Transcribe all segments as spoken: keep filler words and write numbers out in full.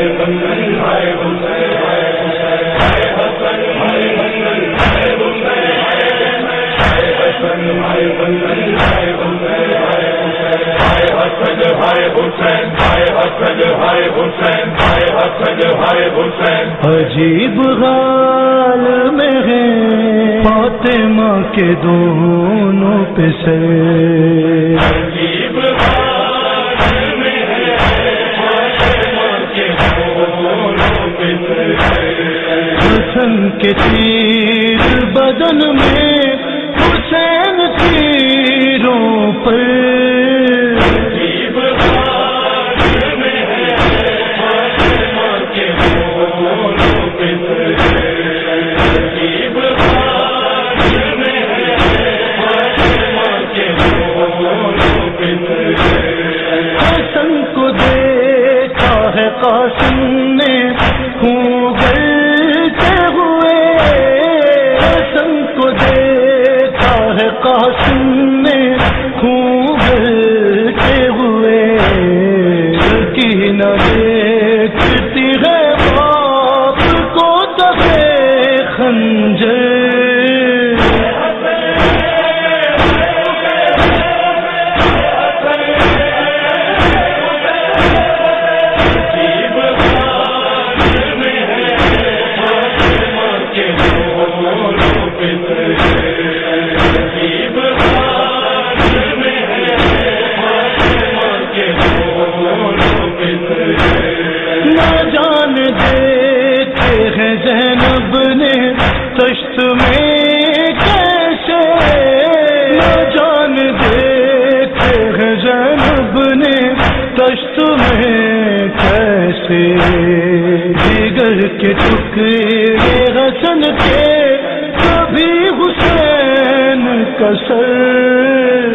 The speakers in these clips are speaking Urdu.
عجیب حال میں ہے فاطمہ کے دونوں پہ سر، عجیب حال میں ہے فاطمہ کے دونوں پہ سر، حسن کے تیر بدن میں حسین تیروں پر، قاسم نے خون گلتے ہوئے، حسن کو دیکھا ہے قاسم نے خون گلتے ہوئے، کی نہ دیکھتی ہے باپ کو دبے خنجر، زینب نے تشت میں کیسے نہ جان دیتے ہیں، زینب نے تشت میں کیسے، جگر کے ٹکڑے حسن کے کبھی حسین کا سر،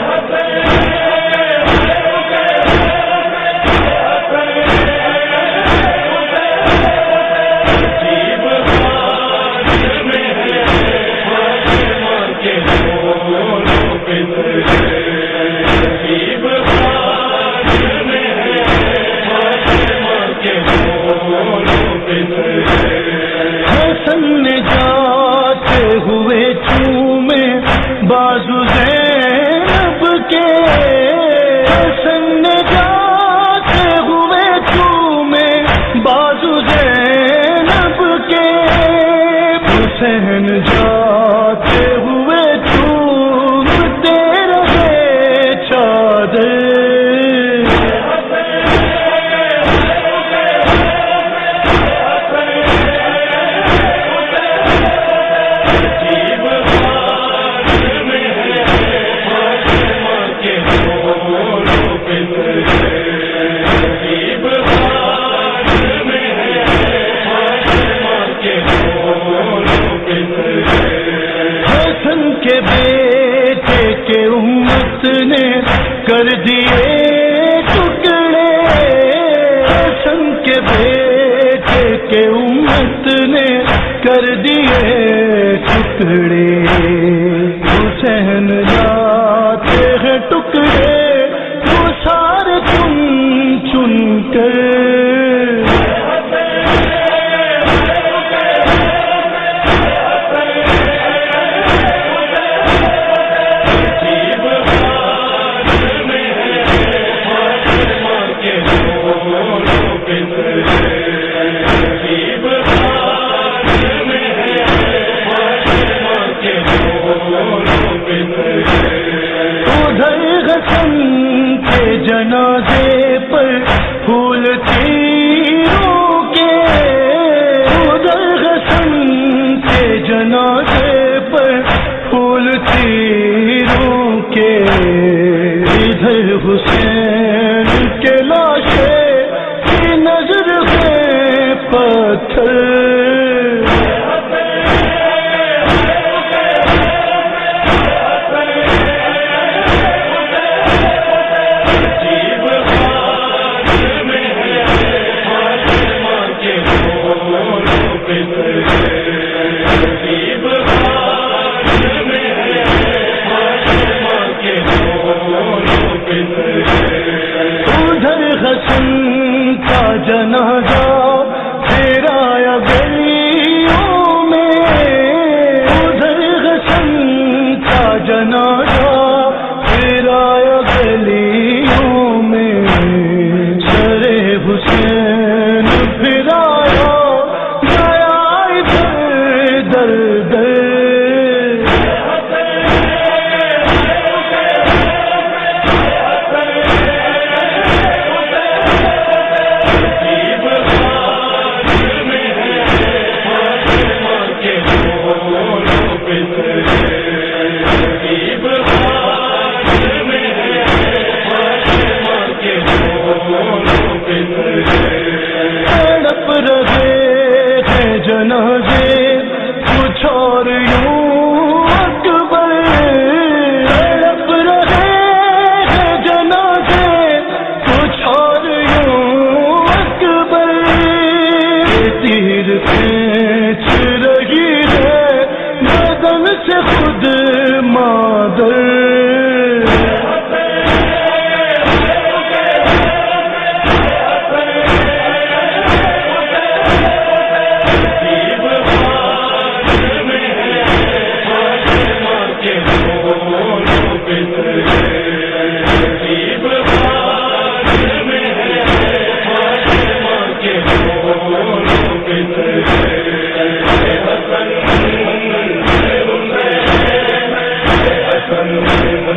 بازو زینب کے، حسن جاتے ہوئے چومے بازو زینب کے، حسین جاتے ہوئے چومتے رہے چادر، کے بیٹے کے امت نے کر دیے ٹکڑے، حسن کے بیٹے کے امت نے کر دیے ٹکڑے، حسین جاتے ہیں ٹکڑے وہ سارے چن چن کر، جنازے پر پھول تیروں کے، ادھر حسن کے جنازے پر پھول تیروں کے، ادھر حسین کے لاشیں کی نظر ہے پتھر، Thank you.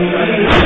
نہیں